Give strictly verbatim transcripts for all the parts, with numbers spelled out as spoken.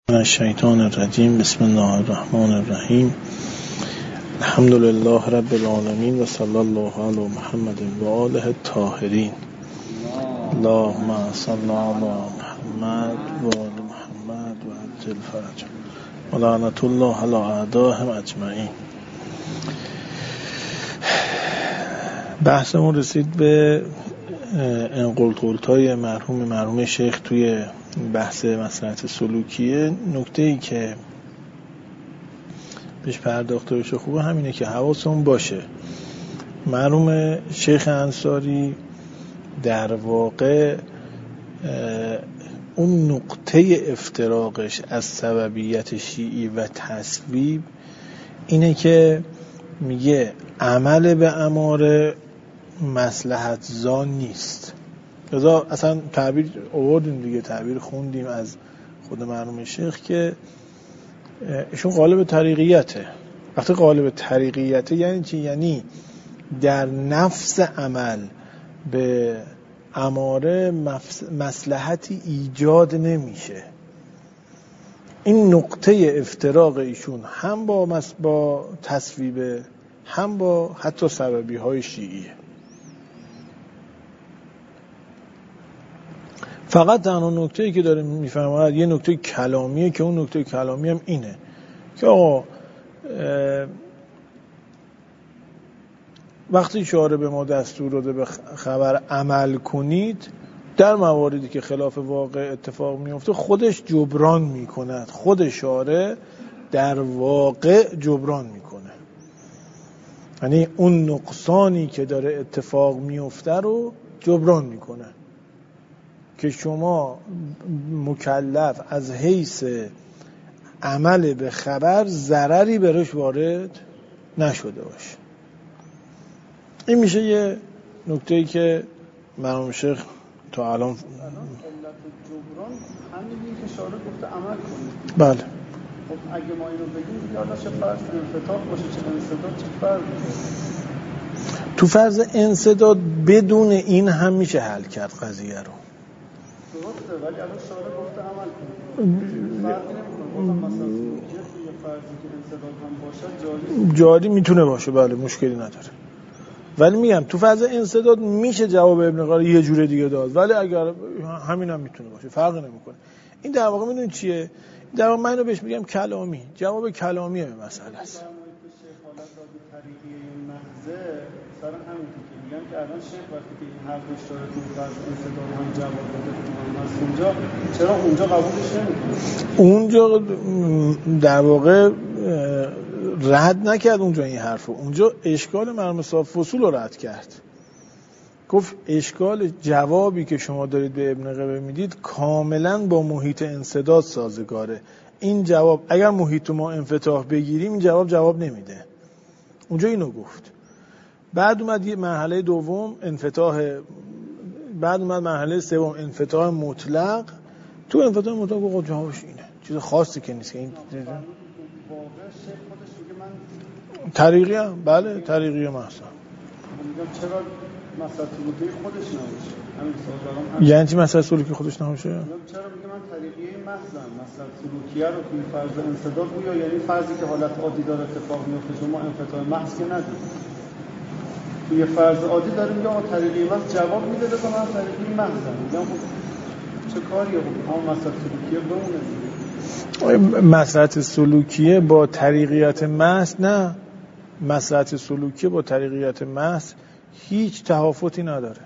من الشیطان الرجیم. بسم الله الرحمن الرحیم. الحمد لله رب العالمین و صلی الله علی محمد و آله الطاهرین. اللهم صل علی محمد و آل محمد و عجل فرجهم و لعنت الله علی اعدائهم اجمعین. بحثمون رسید به انقلقلتای مرحوم مرحوم شیخ توی بحث مصلحت سلوکیه. نکته ای که بهش پرداخته بشه خوبه همینه که حواسمون باشه مرحوم شیخ انصاری در واقع اون نقطه افتراقش از سببیت شیعی و تصویب اینه که میگه عمل به اماره مصلحت زان نیست. لذا اصلا تعبیر آوردیم دیگه، تعبیر خوندیم از خود مرحوم شیخ که ایشون قالب طریقیته. وقتی قالب طریقیته یعنی چی؟ یعنی در نفس عمل به اماره مصلحتی ایجاد نمیشه. این نقطه افتراق ایشون هم با با تصویب هم با حتی سببی های شیعیه. فقط تنها نکته‌ای که داره میفرماید یه نکته کلامیه که اون نکته کلامی هم اینه که آقا وقتی شارع به ما دستور داده به خبر عمل کنید، در مواردی که خلاف واقع اتفاق میفته خودش جبران میکند، خود شارع در واقع جبران میکنه. یعنی اون نقصانی که داره اتفاق میفته رو جبران میکنه که شما مکلف از حیث عمل به خبر ضرری برش وارد نشده باشه. این میشه یه نکته‌ای که مرحوم شیخ تا الان علت جبران همینی که شارع گفته عمل کنید. بله. خب اگه ما اینو بگیم یالا چه فرض انفتاح باشه، چه انسداد، چه فرض تو فرض انسداد بدون این هم میشه حل کرد قضیه رو. درسته، ولی الان شارع گفته عمل کنید. فرقی نمی‌کنه. مثلا یه فرضی که انسداد هم باشه جاری جاری میتونه باشه، بله مشکلی نداره. ولی میگم تو فاز انسداد میشه جواب ابن قاری یه جوره دیگه داد، ولی اگر همین هم میتونه باشه فرقی نمیکنه. این در واقع میدونید چیه؟ در واقع من اینو بهش میگم کلامی، جواب کلامیه به مسئله است. حالت دادی طریقی محضه سر همین که میگم که الان شیخ وقتی که این حرفش داره تو فاز انسداد هم جواب داده از اونجا، چرا اونجا قبولش نمیکنه؟ اونجا در واقع رد نکرد اونجا این حرفو. اونجا اشکال مرحوم صاحب فصول رو رد کرد. گفت اشکال جوابی که شما دارید به ابن قبه میدید کاملا با محیط انسداد سازگاره. این جواب اگر محیط ما انفتاح بگیریم این جواب جواب نمیده. اونجا اینو گفت. بعد اومد یه مرحله دوم انفتاح، بعد اومد مرحله سوم انفتاح مطلق. تو انفتاح مطلق گفت جوابش اینه، چیز خاصی که نیست که این طریقی هم بله طریقی هم احسن. میگم چرا مسئله سلوکی خودش نباشه؟ همین سوال هم یعنی چی مسئله سلوکی خودش نباشه؟ میگم چرا میگم من طریقی محضم مسئله سلوکیه رو توی فرض انسداد بویا، یعنی فرضی که حالت عادی داره اتفاق میفته شما انفتاح محض که ندید. توی فرض عادی داریم میگم طریقی محض جواب میده به من طریقی محضم. میگم چه کاریه هم مسئله سلوکیه بمونه دیگه. مسئله سلوکیه با طریقیت محض نه، مسئله سلوکیه با طریقیت محض هیچ تهافتی نداره.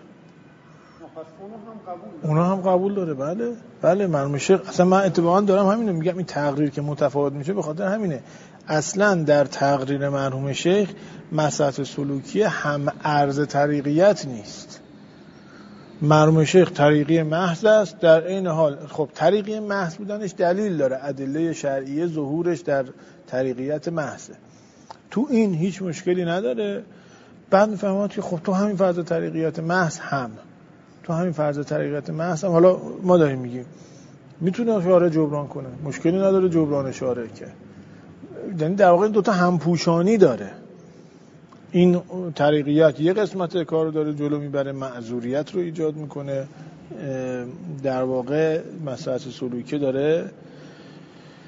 اونا هم قبول داره. بله بله مرحوم شیخ اصلا من اتفاقا دارم همینو میگم، این تقریر که متفاوت میشه به خاطر همینه. اصلا در تقریر مرحوم شیخ مسئله سلوکیه هم عرض طریقیت نیست. مرحوم شیخ طریقی محض است، در این حال خب طریقی محض بودنش دلیل داره، ادله شرعیه ظهورش در طریقیت محضه. تو این هیچ مشکلی نداره. بعد میفهمید که خب تو همین فرض طریقیت محض هم تو همین فرض طریقیت محض هم حالا ما داریم میگیم میتونه شارع جبران کنه، مشکلی نداره جبران شارع که، یعنی در واقع این دوتا همپوشانی داره. این طریقیت یه قسمت کار رو داره جلو میبره، معذوریت رو ایجاد میکنه، در واقع مسئله سلوکی داره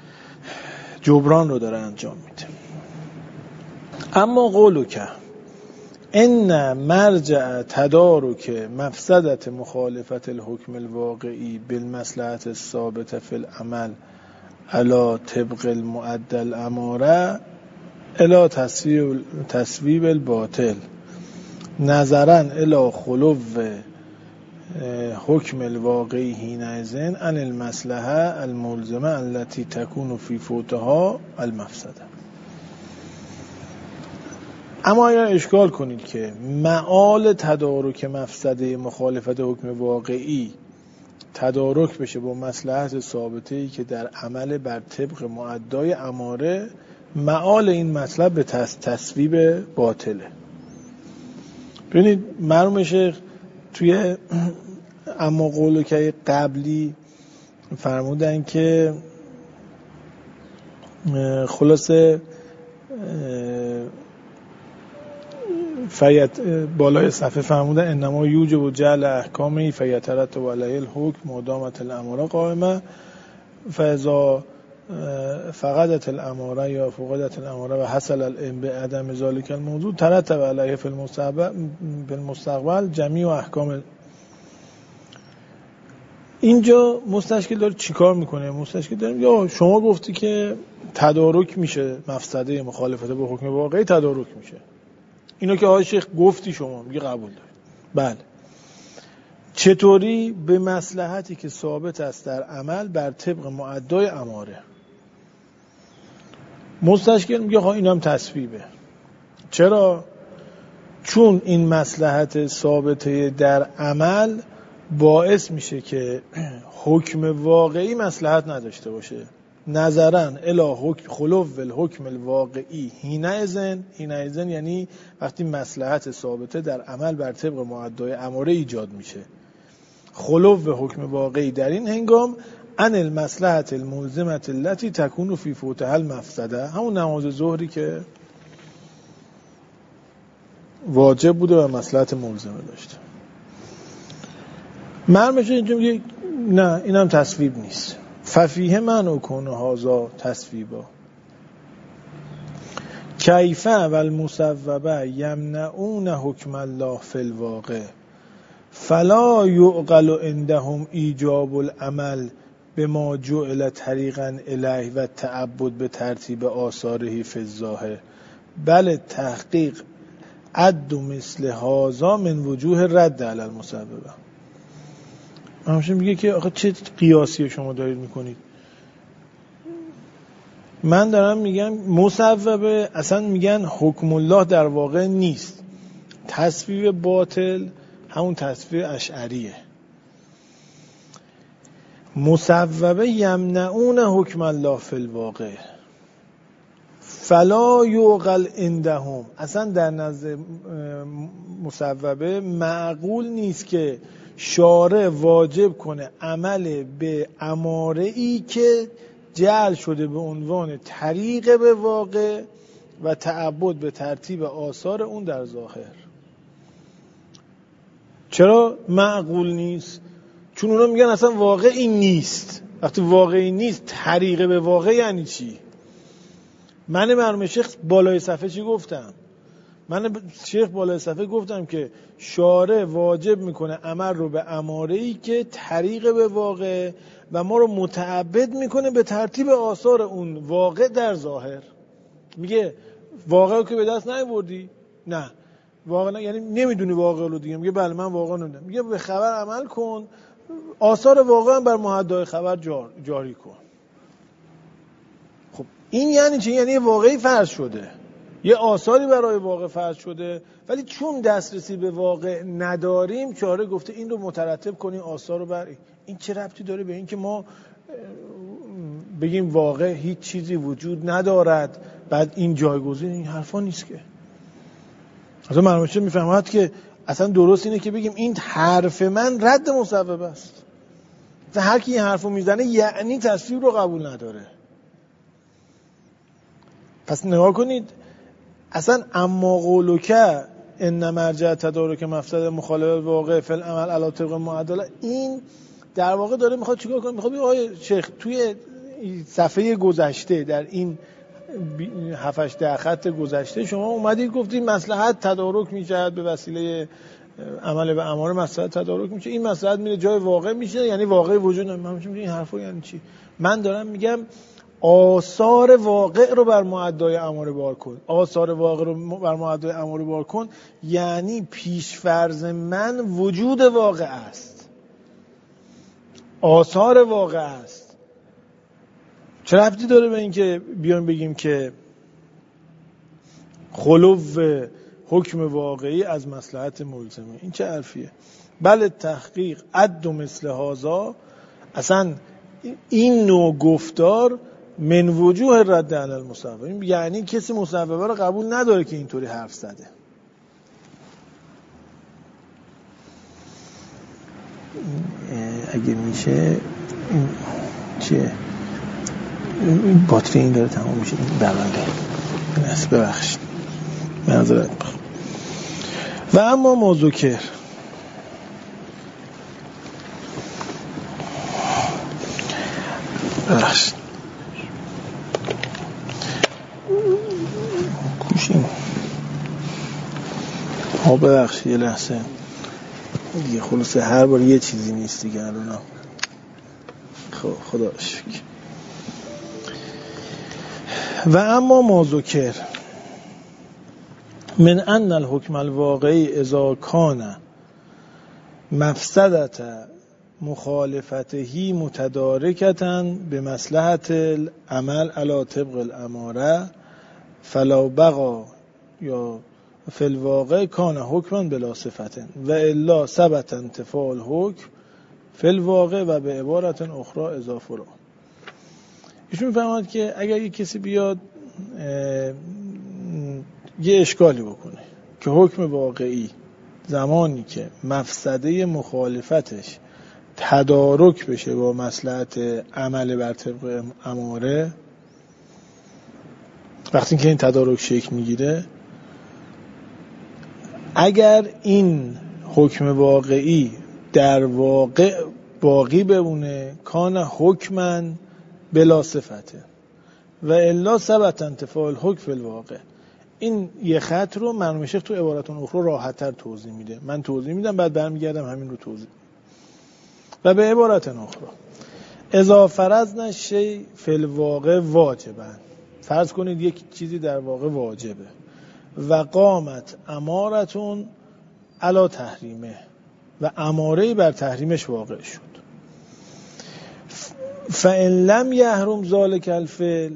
جبران رو داره انجام میده. اما قولو که ان مرجع تدارک مفسدت مخالفت الحکم الواقعی بالمصلحت الثابت فی العمل علی طبق المعدل الاماره الی تصویب تصویب الباطل نظرا الی خلو حکم الواقعی حینئذ عن المصلحه الملزمه التي تكون في فوتها المفسده. اما اگر اشکال کنید که معال تدارک مفسده مخالفت حکم واقعی تدارک بشه با مصلحت ثابته‌ای که در عمل بر طبق معدای اماره، معال این مطلب به تصویب باطله. ببینید مرحوم شیخ توی اما قولو که قبلی فرمودن که خلاصه فیت بالای صفحه فرمودن انما یوجب جعل احکامی فیترتب علیه الحکم مدامت الاماره قائمه فاذا فقدت الاماره یا فقدت الاماره و حصل العلم به عدم ذلك الموضوع ترتب علیه فی المستقبل بالمستقبل جمیع احکام. اینجا مستشکل داره چیکار میکنه؟ مستشکل داره یا شما گفتی که تدارک میشه مفسده مخالفت با حکم واقعی تدارک میشه، اینو که آقای شیخ گفتی شما میگه قبول داری. بله، چطوری؟ به مصلحتی که ثابت است در عمل بر طبق معدای اماره. مستشکل میگه ها اینم تصویبه. چرا؟ چون این مصلحت ثابته در عمل باعث میشه که حکم واقعی مصلحت نداشته باشه. نظرا الی حکم خلو الحکم الواقعی حینئذ، حینئذ یعنی وقتی مصلحت ثابته در عمل بر طبق معدای اماره ایجاد میشه، خلو حکم واقعی در این هنگام ان المصلحت الملزمه التي تكون في فوتها المفسده، همون نماز ظهری که واجب بوده و مصلحت ملزمه داشته. مرمش اینجا میگه نه اینم تصویب نیست. ففیه من اکون هازا تصویبا کیفه و المصوبه یمنعون حکم الله فی الواقع فلا یعقل عندهم ایجاب العمل بما جعل طریقا الیه و تعبد به ترتیب آثاره فی الظاهر بل تحقیق عد مثل هازا من وجوه رد علی المصوبه. همچنین میگه که آخه چه قیاسی شما دارید میکنید؟ من دارم میگم مصوبه اصلا میگن حکم الله در واقع نیست. تصویب باطل همون تصویب اشعریه. مصوبه یمنعون حکم الله فی الواقع فلا یعقل عندهم، اصلا در نزد مصوبه معقول نیست که شارع واجب کنه عمل به اماره ای که جعل شده به عنوان طریق به واقع و تعبد به ترتیب آثار اون در ظاهر. چرا معقول نیست؟ چون اونا میگن اصلا واقعی نیست. وقتی واقعی نیست طریق به واقع یعنی چی؟ من مرحوم شیخ بالای صفحه چی گفتم؟ من شیخ بالای صفحه گفتم که شارع واجب میکنه عمل رو به اماره‌ای که طریق به واقع و ما رو متعبد میکنه به ترتیب آثار اون واقع در ظاهر. میگه واقع رو که به دست نیاوردی؟ نه. واقع نه یعنی نمیدونی واقع رو دیگه. میگه بله من واقع نمیدونم. میگه به خبر عمل کن، آثار واقع هم بر محدای خبر جار، جاری کن. خب این یعنی چی؟ یعنی واقعی فرض شده، یه آثاری برای واقع فرض شده، ولی چون دسترسی به واقع نداریم چاره گفته این رو مترتب کنیم آثار رو بر این. این چه ربطی داره به این که ما بگیم واقع هیچ چیزی وجود ندارد بعد این جایگزین؟ این حرفا نیست که. اصلا مرموشه میفهمد که اصلا درست اینه که بگیم این حرف من رد مصوبه است. اصلا هر کی این حرفو میزنه یعنی تصویب رو قبول نداره. پس نگاه کنید اصلا اما قولوکه ان مرجع تدارک مفسد مخالف واقع فی العمل علی طبق معدل، این در واقع داره میخواد چیکار کنه؟ میخواد بگه آقای شیخ توی صفحه گذشته، در این هفتش ده خط گذشته شما اومدید گفتید مصلحت تدارک میشه به وسیله عمل به اماره، مصلحت تدارک میشه، این مصلحت میره جای واقع میشه، یعنی واقع وجود نداره. این حرفا یعنی چی؟ من دارم میگم آثار واقع رو بر معدای اماره بار کن. آثار واقع رو بر معدای اماره بار کن یعنی پیش فرض من وجود واقع است، آثار واقع است. چه ربطی داره به این که بیان بگیم که خلو حکم واقعی از مصلحت ملزمه؟ این چه حرفیه؟ بله تحقیق عد و مثل هازا، اصلا این نوع گفتار من وجوه رد علی المصوبه، یعنی کسی مصوبه رو قبول نداره که اینطوری حرف زده. اگه میشه این چیه؟ این باتری این داره تمام میشه، این برنده این است، ببخشید معذرت میخوام. و اما مذکر ببخشید کوشیم ها ببخشید یه لحظه دیگه، خلاصه هر بار یه چیزی نیست دیگه الان. خب خدا شکر. و اما ما ذکر من ان الحکم الواقعی اذا کان مفسدت مخالفته متدارکتا به مصلحت العمل علی طبق الاماره فلا بقا یا فی الواقع کان حکما بلا صفت و الا ثبت انتفاع الحکم فی الواقع و به عبارت اخرى اضافه را. ایشون میفهمد که اگر یک کسی بیاد یه اشکالی بکنه که حکم واقعی زمانی که مفسده مخالفتش تدارک بشه با مصلحت عمل بر طبق اماره، وقتی که این تدارک شکل میگیره، اگر این حکم واقعی در واقع باقی بمونه کان حکمن بلا صفته و الا ثبت انتفاع الحکم فی الواقع. این یه خط رو مرحوم شیخ تو عبارتون اخرى راحت‌تر توضیح میده، من توضیح میدم بعد برمیگردم همین رو توضیح. و به عبارت اخرى اذا فرضنا شیء فی الواقع واجبا، فرض کنید یک چیزی در واقع واجبه و قامت امارتون علی تحریمه و اماره‌ای بر تحریمش واقع شد، فإن لم يحرم ذلك الفعل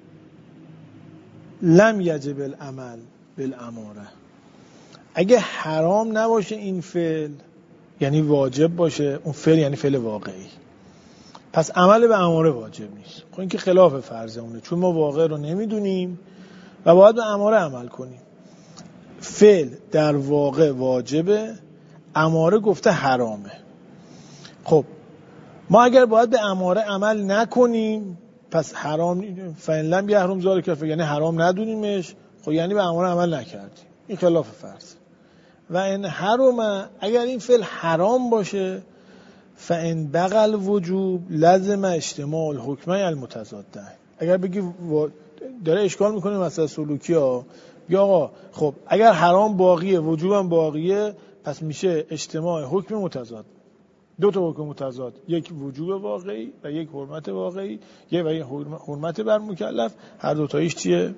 لم یجب العمل بالاماره. اگه حرام نباشه این فعل یعنی واجب باشه، اون فعل یعنی فعل واقعی، پس عمل به اماره واجب نیست. خب این که خلاف فرض اونه، چون ما واقع رو نمیدونیم و باید به اماره عمل کنیم. فعل در واقع واجبه، اماره گفته حرامه. خب ما اگر باید به اماره عمل نکنیم پس حرام، فإن لم یحرم ذلک یعنی حرام ندونیمش، خب یعنی به اماره عمل نکردیم، این خلاف فرض. و ان حرم، اگر این فعل حرام باشه، فإن بقى الوجوب لازم اجتماع الحکمین المتضادین. اگر بگی داره اشکال میکنه مثلا سلوکی ها، یا آقا خب اگر حرام باقیه وجوبم باقیه، پس میشه اجتماع حکم متضاد، دو تا حکم متضاد، یک وجوب واقعی و یک حرمت واقعی، یک و یک حرمت بر مکلف، هر دو تایش چیه؟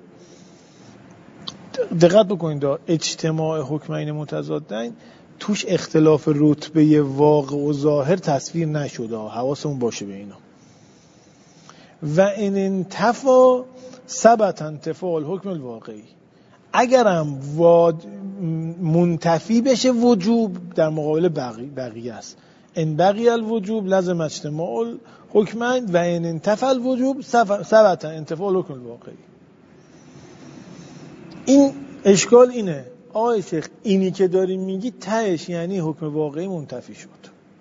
دقت بکنید اجتماع حکمین متضادین توش اختلاف رتبه واقع و ظاهر تصویر نشده، حواسمون باشه به اینا. و ان انتفا ثبت انتفاع الحکم الواقعی، اگرم واد منتفی بشه وجوب در مقابل بقی بقیه است، ان بقی الوجوب لازم اجتماع الحکمین و ان انتفى الوجوب ثبت انتفاع الحکم الواقعی. این اشکال اینه آقای شیخ، اینی که داری میگی تهش یعنی حکم واقعی منتفی شد.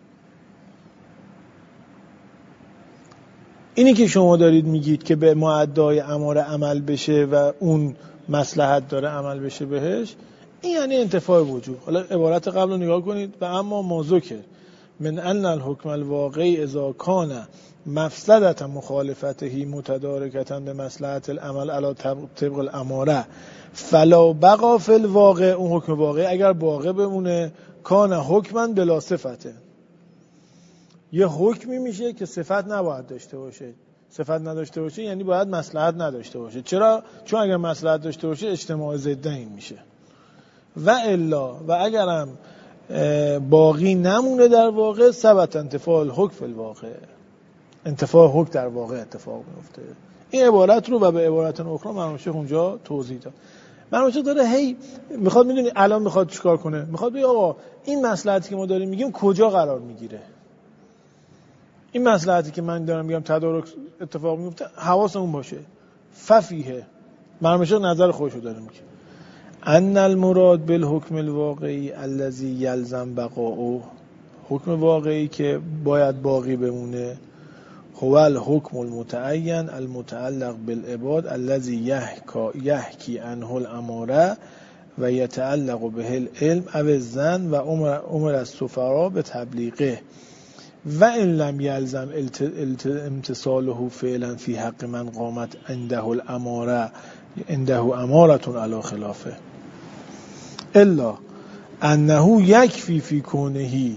اینی که شما دارید میگید که به معدای اماره عمل بشه و اون مصلحت داره عمل بشه بهش، این یعنی انتفاع وجوب. حالا عبارت قبل رو نگاه کنید. و اما ما ذکر من ان الحکم الواقعی اذا کان مفسدت مخالفته متدارکتا به مصلحت العمل علی طبق الاماره فلا بقا فی الواقع، اون حکم واقعی اگر باقی بمونه کان حکما بلا صفته، یه حکمی میشه که صفت نباید داشته باشه. صفت نداشته باشه یعنی باید مصلحت نداشته باشه. چرا؟ چون اگر مصلحت داشته باشه اجتماع ضدین میشه. و الا و اگرم باقی نمونه در واقع ثبت انتفاع الحکم فی الواقع، انتفاع حکم در واقع اتفاق میفته. این عبارت رو و به عبارت اخرى مرحوم شیخ اونجا توضیح داد. مرحوم شیخ داره هی میخواد، میدونی الان میخواد چیکار کنه؟ میخواد بگه آقا این مصلحتی که ما داریم میگیم کجا قرار میگیره؟ این مصلحتی که من دارم میگم تدارک اتفاق میفته، حواسمون باشه. ففیه مرحوم شیخ نظر خودشو داره میگه ان المراد بالحکم الواقعی الذی یلزم بقاؤه، حکم واقعی که باید باقی بمونه، هو الحکم المتعین المتعلق بالعباد الذی یحکی عنه الاماره و یتعلق به العلم او الظن و امر السفراء به تبلیغه و ان لم یلزم امتثاله فعلا فی حق من قامت عنده الاماره عنده اماره علی خلافه الا انه یکفی فی کونه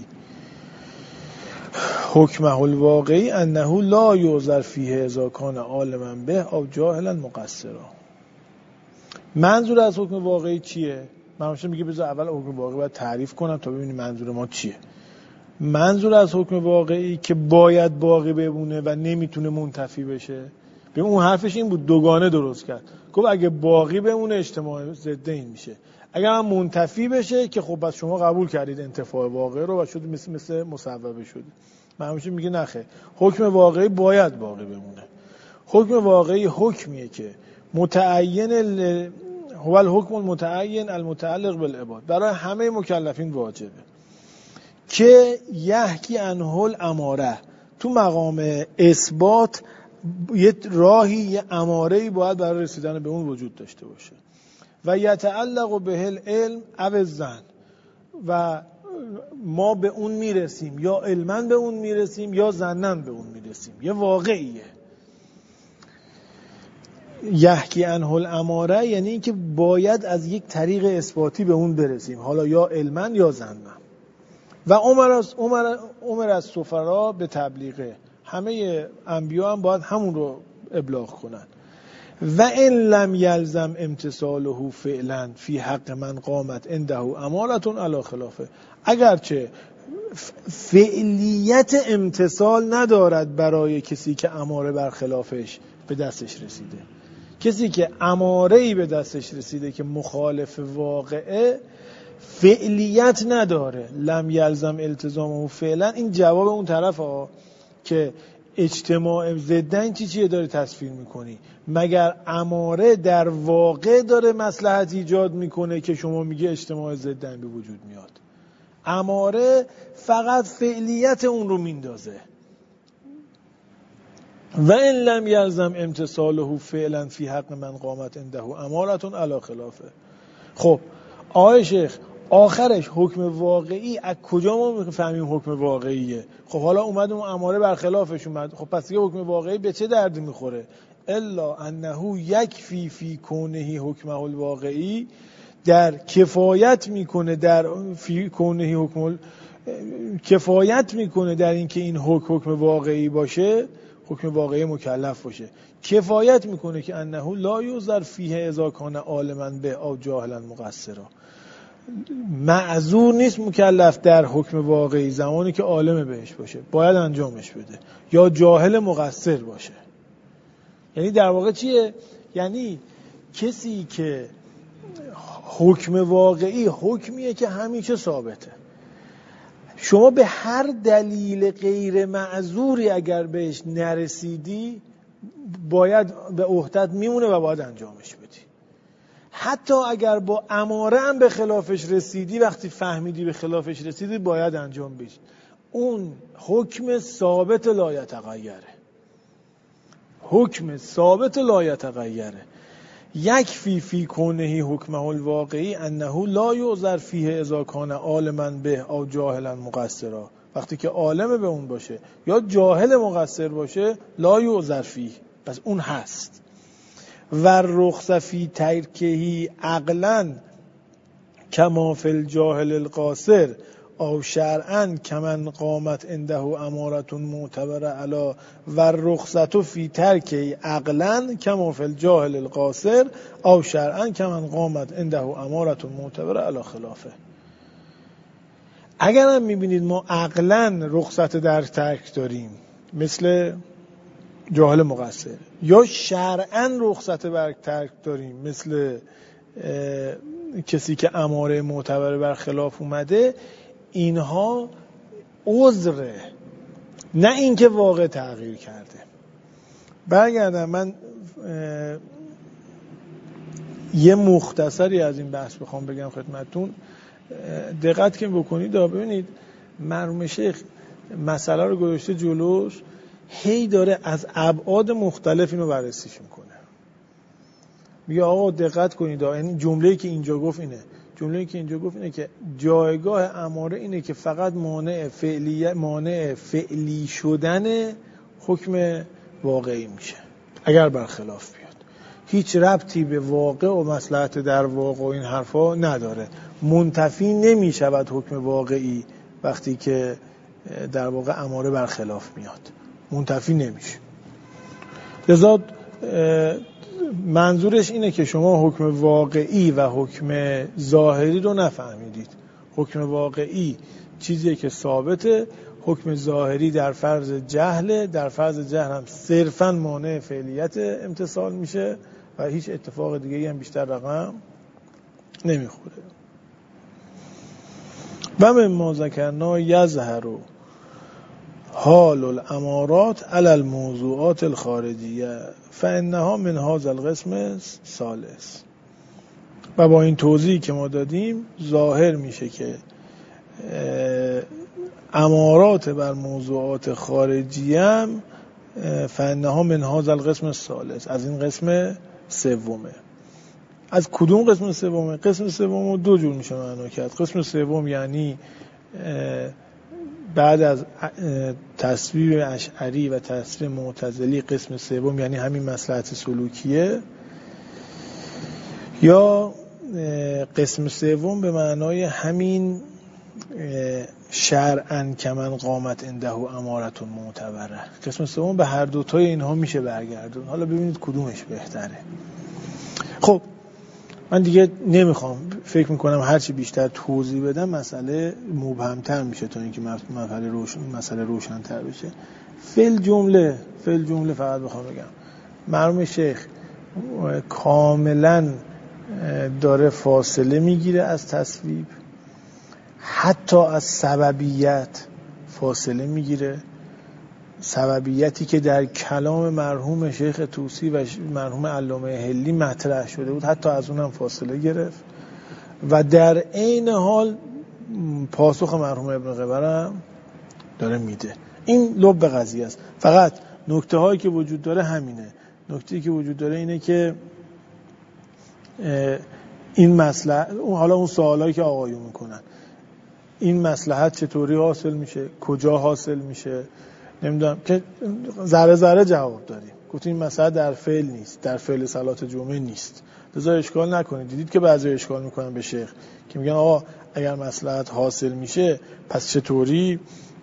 حکمه الواقعی انه لا یعذر فیه اذا کان عالما به او جاهلا مقصرا. منظور از حکم واقعی چیه؟ من همیشه میگه بذار اول حکم واقعی باید تعریف کنم تا ببینیم منظور ما چیه. منظور از حکم واقعی که باید باقی بمونه و نمیتونه منتفی بشه. به اون حرفش این بود، دوگانه درست کرد. گفت اگه باقی بمونه اجتماع ضدین میشه، اگر هم منتفی بشه که خب بس شما قبول کردید انتفاع واقعی رو و شد مثل مثل مصوبه شد. من همیشه میگه نخه، حکم واقعی باید باقی بمونه. حکم واقعی حکمیه که متعین ال... هو الحکم المتعین المتعلق بالعباد، برای همه مکلفین واجبه که یحکی عنه الاماره، تو مقام اثبات یه راهی یه اماره‌ای باید برای رسیدن به اون وجود داشته باشه و یتعلق به العلم او الظن، و ما به اون میرسیم یا علما به اون میرسیم یا ظنا به اون میرسیم، یه واقعیه. یحکی عنه الاماره یعنی اینکه باید از یک طریق اثباتی به اون برسیم، حالا یا علما یا ظنا. و عمر از عمر عمر از سفرا به تبلیغه، همه انبیا هم باید همون رو ابلاغ کنن. و ان لم یلزم امتثاله فعلا فی حق من قامت عنده امارة علی خلافه، اگرچه فعلیت امتثال ندارد برای کسی که اماره بر خلافش به دستش رسیده. کسی که اماره‌ای به دستش رسیده که مخالف واقعه فعلیت نداره، لم یلزم التزامه فعلا. این جواب اون طرف ها که اجتماع ضدن چی چیه داره تصویر میکنی؟ مگر اماره در واقع داره مصلحت ایجاد میکنه که شما میگه اجتماع ضدن به وجود میاد؟ اماره فقط فعلیت اون رو میندازه. و ان لم یلزم امتثاله فعلا فی حق من قامت عنده امارة علی خلافه. خب آقای شیخ آخرش حکم واقعی از کجا ما میفهمیم حکم واقعیه؟ خب حالا اومد اون اماره برخلافش اومد، خب پس یه حکم واقعی به چه دردی میخوره؟ الا انه یکفی فی کونه حکمه الواقعی، در کفایت میکنه در فی کونه حکم کفایت میکنه در اینکه این حکم حکم واقعی باشه، حکم واقعی مکلف باشه، کفایت میکنه که انه لا یعذر فیه اذا کان عالما به او جاهلا مقصرا. معذور نیست مکلف در حکم واقعی زمانی که عالم بهش باشه، باید انجامش بده، یا جاهل مقصر باشه. یعنی در واقع چیه؟ یعنی کسی که حکم واقعی حکمیه که همیشه ثابته، شما به هر دلیل غیر معذوری اگر بهش نرسیدی باید به عهدت میمونه و باید انجامش بدی. حتی اگر با اماره هم به خلافش رسیدی، وقتی فهمیدی به خلافش رسیدی باید انجام بدی. اون حکم ثابت لا یتغیره، حکم ثابت لا یتغیره. یکفی فی کونه حکمه الواقعی انه لا یعذر فیه اذا کان عالما به او جاهلا مقصرا وقتی که عالم به اون باشه یا جاهل مقصر باشه لا یعذر فیه، پس اون هست. و رخص فی ترکهی عقلا کما فی الجاهل القاصر او شرعا کمن قامت عنده امارة معتبره علی و رخصت فی ترکهی عقلا کما فی الجاهل القاصر او شرعا کمن قامت عنده امارة معتبره علی خلافه. اگر هم میبینید ما عقلا رخصت در ترک داریم مثل جاهل مقصر، یا شرعا رخصت بر ترک داریم مثل کسی که اماره معتبر بر خلاف اومده، اینها عذره، نه اینکه واقع تغییر کرده. برگردم من یه مختصری از این بحث بخوام بگم خدمتتون. دقت که بکنید ببینید مرحوم شیخ مسئله رو گذاشته جلوش، هی داره از ابعاد مختلف اینو بررسیش میکنه. میگه آقا دقت کنید، یعنی جمله‌ای که اینجا گفت اینه، جمله‌ای که اینجا گفت اینه که جایگاه اماره اینه که فقط مانع فعلی مانع فعلی شدن حکم واقعی میشه اگر برخلاف بیاد. هیچ ربطی به واقع و مصلحت در واقع و این حرفا نداره. منتفی نمیشود حکم واقعی وقتی که در واقع اماره برخلاف میاد، منتفی نمیشه. لذا منظورش اینه که شما حکم واقعی و حکم ظاهری رو نفهمیدید. حکم واقعی چیزیه که ثابته، حکم ظاهری در فرض جهل، در فرض جهل هم صرفاً مانع فعلیت امتصال میشه و هیچ اتفاق دیگه‌ای هم بیشتر رقم نمیخوره. و مما ذکرنا یظهر حال الامارات علی الموضوعات الخارجیه فانها من هذا القسم الثالث. و با این توضیحی که ما دادیم ظاهر میشه که امارات بر موضوعات خارجی هم فانها من هذا القسم الثالث، از این قسم سومه. از کدوم قسم سومه؟ قسم سوم رو دو جور میشه معنا کرد. قسم سوم یعنی بعد از تصویب اشعری و تصویب معتزلی، قسم سوم یعنی همین مصلحت سلوکیه، یا قسم سوم به معنای همین شرعاً کمن قامت عنده امارة معتبره. قسم سوم به هر دوتای اینها میشه برگردون. حالا ببینید کدومش بهتره. خب من دیگه نمیخوام، فکر میکنم هرچی بیشتر توضیح بدم مسئله مبهمتر میشه تا اینکه مسئله روشن مسئله روشن‌تر بشه. فل جمله فل جمله فقط بخوام بگم مرحوم شیخ کاملا داره فاصله میگیره از تصویب، حتی از سببیت فاصله میگیره. سببیتی که در کلام مرحوم شیخ طوسی و مرحوم علامه حلی مطرح شده بود حتی از اونم فاصله گرفت و در عین حال پاسخ مرحوم ابن قبرم داره میده. این لب قضیه است. فقط نکته هایی که وجود داره همینه. نکته‌ای که وجود داره اینه که این مصلحت، حالا اون سوالایی که آقایون میکنن، این مصلحت چطوری حاصل میشه، کجا حاصل میشه، نمیدونم که ذره ذره جواب داریم. گفتیم این مسئله در فعل نیست، در فعل صلات جمعه نیست. لذا اشکال نکنید. دیدید که بعضی اشکال میکنن به شیخ که میگن آقا اگر مصلحت حاصل میشه پس چطوری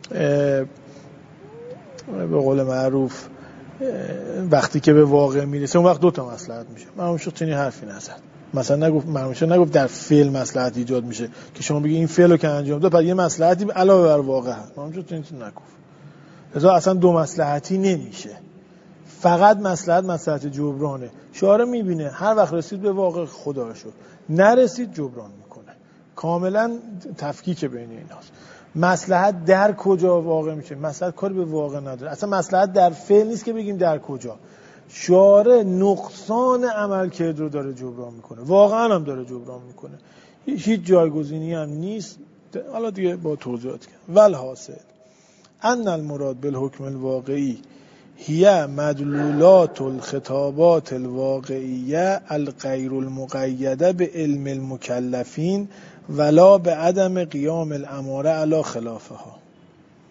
به قول معروف وقتی که به واقع میرسه اون وقت دو تا مصلحت میشه. من شو چنین حرفی نزد. مثلا نگفت مرموشه نگفت در فعل مصلحت ایجاد میشه که شما بگی این فعلو که انجام داد بعد یه مصلحتی علاوه بر واقع هست. مرموشه چنین نگفت. لذا اصلا دو مصلحتی نمیشه، فقط مصلحت مصلحت جبرانه. شعار میبینه هر وقت رسید به واقع خدا رو شد، نرسید جبران میکنه. کاملا تفکیک بین ایناست. مصلحت در کجا واقع میشه؟ مصلحت کاری به واقع نداره. اصلا مصلحت در فعل نیست که بگیم در کجا. شعار نقصان عمل کرد رو داره جبران میکنه، واقعا هم داره جبران میکنه، هیچ جایگزینی هم نیست. حالا دیگه با توضیحات کنم. والحاصل ان المراد بالحکم الواقعی هي مدلولات الخطابات الواقعیه الغیر المقیده به علم المکلفین ولا به عدم قیام الاماره علی خلافها.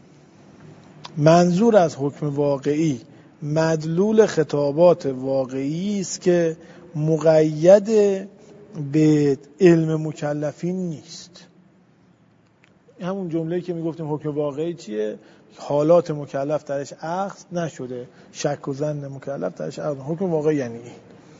منظور از حکم واقعی مدلول خطابات واقعی است که مقید به علم مکلفین نیست. همون جمله‌ای که میگفتیم حکم واقعی چیه؟ حالات مکلف درش اخذ نشده، شک و ظن مکلف درش اخذ. حکم واقعی یعنی این.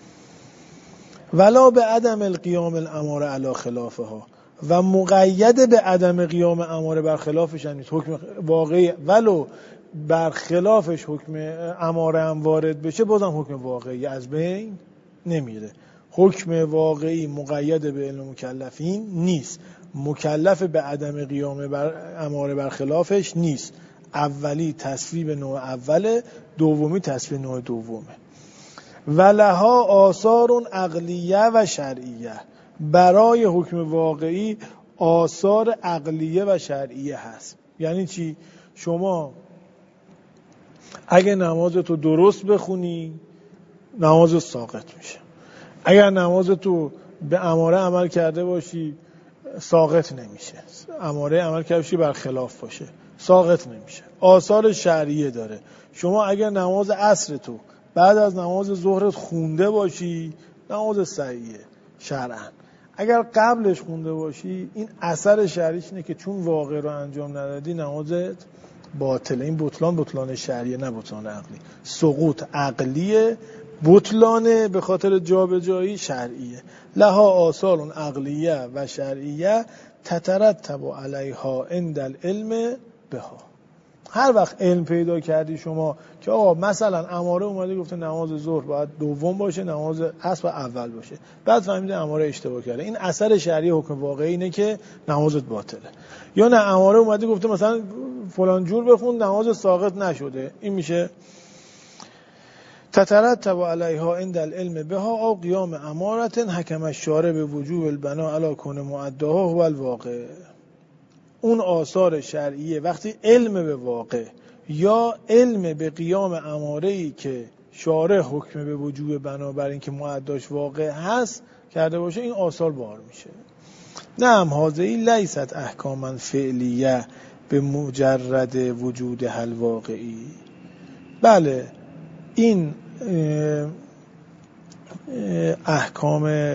ولا به عدم القیام الاماره علی خلافها، و مقید به عدم قیام اماره بر خلافش نیست. حکم واقعی ولو بر خلافش حکم اماره هم وارد بشه، بازم حکم واقعی از بین نمیره. حکم واقعی مقید به علم مکلفین نیست، مکلف به عدم قیام بر اماره بر خلافش نیست. اولی تصویب نوع اوله، دومی تصویب نوع دومه. ولها آثار عقلیه و شرعیه، برای حکم واقعی آثار عقلیه و شرعیه هست. یعنی چی؟ شما اگه نمازتو درست بخونی نمازت ساقط میشه، اگر نمازتو به اماره عمل کرده باشی ساقط نمیشه، اماره عمل کرده باشی بر خلاف باشه ساقط نمیشه. آثار شرعیه داره. شما اگر نماز عصر تو بعد از نماز ظهرت خونده باشی نماز صحیحه شرعاً، اگر قبلش خونده باشی این اثر شرعیش اینه که چون واقع رو انجام ندادی نمازت باطله. این بطلان بطلان شرعیه نه بطلان عقلی. سقوط عقلیه، بطلانه به خاطر جابجایی شرعیه. لها آثار عقلیه و شرعیه تترتب علیها عند العلم بها. هر وقت علم پیدا کردی شما که آقا مثلا اماره اومده گفته نماز ظهر باید دوم باشه، نماز عصر اول باشه، بعد فهمیده اماره اشتباه کرده، این اثر شرعی حکم واقعی اینه که نمازت باطله. یا نه اماره اومده گفته مثلا فلان جور بخون نماز ساقط نشده، این میشه تترتب علیها عند العلم بها او قیام امارة حکم الشارع به وجوب البنا علی کون معداها هو الواقع. اون آثار شرعیه وقتی علم به واقع یا علم به قیام اماره‌ای که شارع حکم به وجوب بنا بر این که معداش واقع هست کرده باشه این آثار بار میشه. نعم هذه لیست احکاما فعلیه به مجرد وجود حل واقعی. بله این احکام،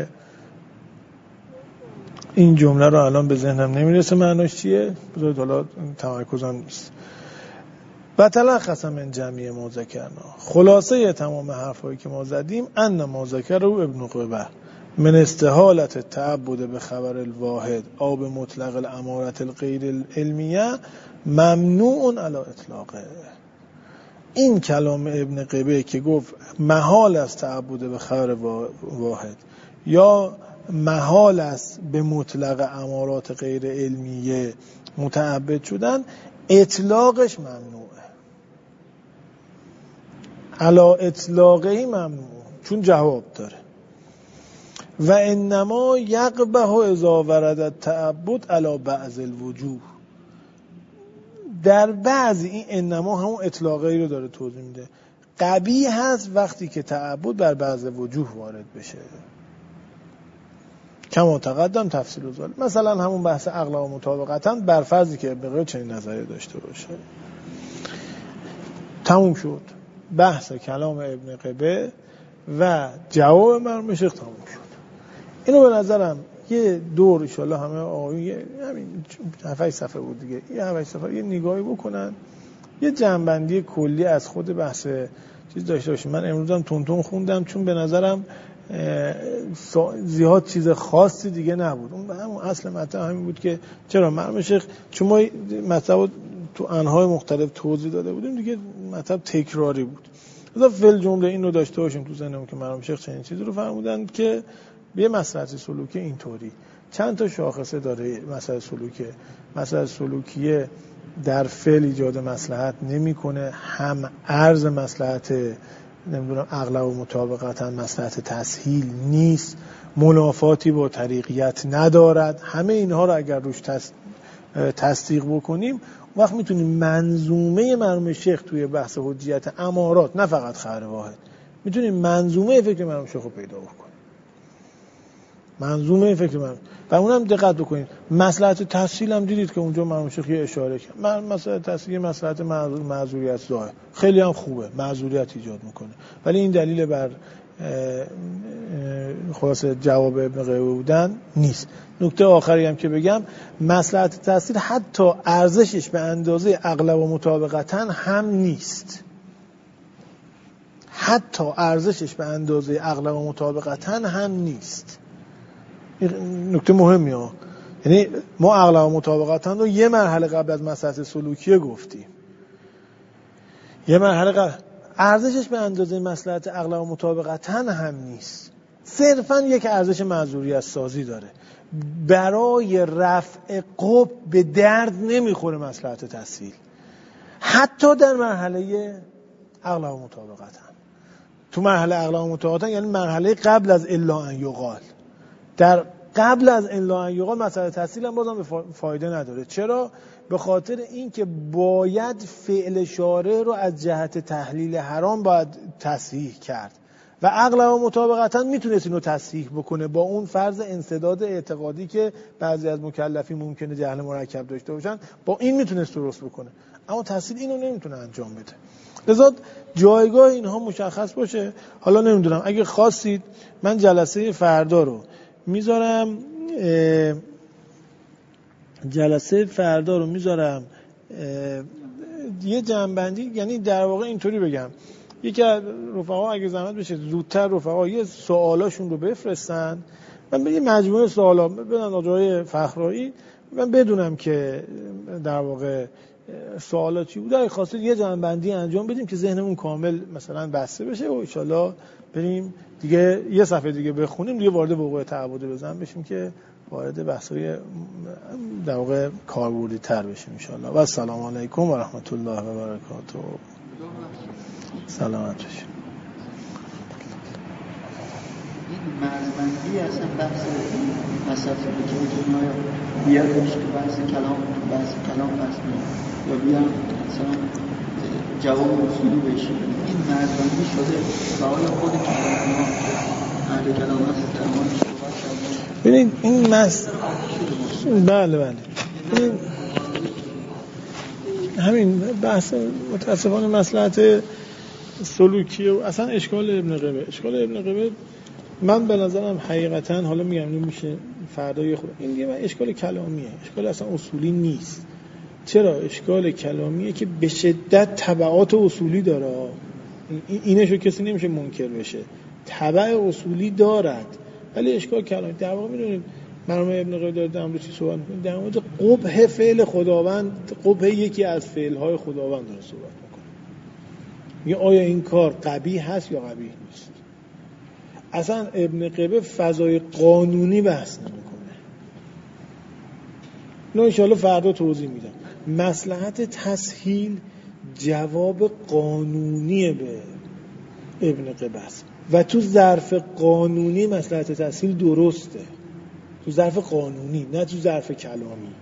این جمله رو الان به ذهنم نمیرسه معناش چیه، بذارید حالا تمرکزم نیست. و تلخص من جمعی ما ذکرنا، خلاصه تمام حرفایی که ما زدیم ان ما ذکره ابن قبه من استحالت التعبد به خبر الواحد او به مطلق الامارت الغیر العلمیه ممنوع علی اطلاقه. این کلام ابن قبه که گفت محال است تعبد به خبر واحد یا محال است به مطلق امارات غیر علمیه متعبد شدن، اطلاقش ممنوعه. علا اطلاقی ممنوع چون جواب داره. و انما یقبه اذا ورد التعبد علی بعض الوجوه. در بعضی، این انما همون اطلاقی رو داره توضیح میده، قبیح هست وقتی که تعبد بر بعض وجوه وارد بشه. کما تقدم تفصیل وزال، مثلا همون بحث عقل و مطابقتا بر فرضی که ابن قبه چنین نظری داشته باشه. تموم شد بحث کلام ابن قبه و جواب مرحوم شیخ تموم شد. اینو به نظرم یه دور ان شاءالله همه آقایون همین هفت صفحه بود دیگه، یه هفت صفحه یه نگاهی بکنن، یه جنبندی کلی از خود بحث چیز داشته باشیم. من امروزم تونتون خوندم چون به نظرم زیاد چیز خاصی دیگه نبود. اون به همون اصل مطلب همین بود که چرا مرحوم شیخ چون ما مطلب تو انهای مختلف توضیح داده بودیم دیگه مطلب تکراری بود. مثلا فل جمله اینو داشته باشیم تو ذهنمون که مرحوم شیخ چنین چیزی رو فرمودن که به مسئله سلوکی اینطوری چند تا شاخصه داره. مسئله سلوکی مسئله سلوکیه در فعل ایجاد مصلحت نمیکنه، هم عرض مصلحت نمیدونم عقل و مطابقتا مصلحت تسهیل نیست، منافاتی با طریقیت ندارد. همه اینها رو اگر روش تصدیق بکنیم وقت میتونیم منظومه مرحوم شیخ توی بحث حجیت امارات، نه فقط خبر واحد، میتونیم منظومه فکر مرحوم شیخ رو پیدا بکنیم. منظومه فکر من. و اونم دقت بکنید مصلحت تحصیل هم دیدید که اونجا مرحوم شیخ یه اشاره کرد. من مصلحت تحصیل مصلحت معذوریت زای خیلی هم خوبه، معذوریت ایجاد میکنه، ولی این دلیل بر خلاصه جواب ابن قیوه بودن نیست. نکته آخری هم که بگم، مصلحت تحصیل حتی ارزشش به اندازه اغلب و مطابقتا هم نیست. حتی ارزشش به اندازه اغلب و مطابقتا هم نیست. نکته مهمی ها. یعنی ما اغلب و مطابقتا رو یه مرحله قبل از مصلحت سلوکیه گفتیم، یه مرحله قبل. ارزشش به اندازه مصلحت اغلب و مطابقتا هم نیست، صرفا یک ارزش معذوریت سازی داره. برای رفع قبح به درد نمیخوره مصلحت تسهیل، حتی در مرحله اغلب و مطابقتا. تو مرحله اغلب و مطابقتا یعنی مرحله قبل از الا ان یقال. در قبل از الا ان یقال مسئله تسهیل هم بازم به فایده نداره. چرا؟ به خاطر اینکه باید فعل شارع رو از جهت تحلیل حرام باید تصحیح کرد و اغلب و مطابقتا میتونست اینو تصحیح بکنه با اون فرض انسداد اعتقادی که بعضی از مکلفین ممکنه جهل مرکب داشته باشن، با این میتونست درست بکنه، اما تحصیل اینو نمیتونه انجام بده. لذا جایگاه اینها مشخص باشه. حالا نمیدونم، اگه خواستید من جلسه فردا رو میذارم، جلسه فردا رو میذارم یه جنبندی، یعنی در واقع اینطوری بگم، یکی از رفقا اگه زحمت بشه زودتر رفقا یه سوالاشون رو بفرستن، من به یه مجموعه سوالا بدن آقای فخرایی، من بدونم که در واقع سوالات چی بود. اگه خواستید یه جنبندی انجام بدیم که ذهنمون کامل مثلا بسته بشه و ان شاءالله بریم دیگه یه صفحه دیگه بخونیم، دیگه وارد وقوع تعبد بزنیم بشیم که وارد بحث‌های در واقع کاربردی تر بشیم ان شاءالله. و السلام علیکم و رحمت الله و برکاته. سلامت باشید. این مرزبندی اصلا بحث مسائلی که میتونه بیاد باشه که بحث کلام بحث کلام بحث یا بیان مثلا جواب اصولی بشه، این مرزبندی شده به حال خود کلام اهل کلام هست تمام صحبت کردن. ببینید این مس بله بله این همین بحث متاسفانه مصلحت سلوکی و اصلا اشکال ابن قیوه، اشکال ابن قیوه من به نظرم حقیقتا، حالا میگم این میشه فردای خود، این دیگه اشکال کلامیه، اشکال اصلا اصولی نیست. چرا؟ اشکال کلامیه که به شدت تبعات اصولی داره، اینشو کسی نمیشه منکر بشه، تبع اصولی دارد، ولی اشکال کلامی. در واقع میدونید مرحوم ابن قیوه داره در مورد چی صحبت می‌کنه؟ در مورد قبح فعل خداوند، قبح یکی از فعل‌های خداوند داره صحبت می‌کنه. میگه آیا این کار قبیح هست یا قبیح نیست؟ اصلا ابن قیوه فضای قانونی بحث نمی‌کنه. نه ان شاءالله فردا توضیح میدم. مصلحت تسهیل جواب قانونی به ابن قیوه است و تو ظرف قانونی مصلحت تسهیل درسته، تو ظرف قانونی نه تو ظرف کلامی.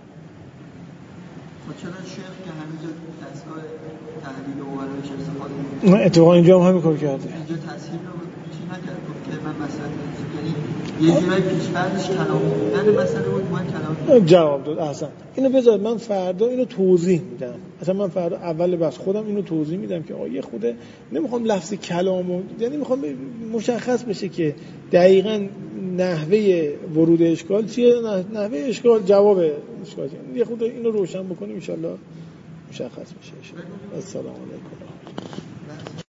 خب چرا شیخ که همینجا دستگاه تحلیل اولیش استفاده می‌کنه؟ من اتفاقا اینجا هم همین کار کرده. اینجا تسهیل رو چی نکرد؟ گفت که من مثلا یعنی یه جورای پیش‌فرضش کلام بودن مثلا بود، من کلام جواب داد. احسن. اینو بذار من فردا اینو توضیح میدم. اصلا من فردا اول بس خودم اینو توضیح میدم که آیه خوده نمیخوام لفظ کلامو، یعنی میخوام مشخص بشه که دقیقاً نحوه ورود اشکال چیه، نحوه اشکال جواب اشکال چیه. یه خود اینو روشن بکنیم ان شاءالله مشخص بشه. السلام علیکم.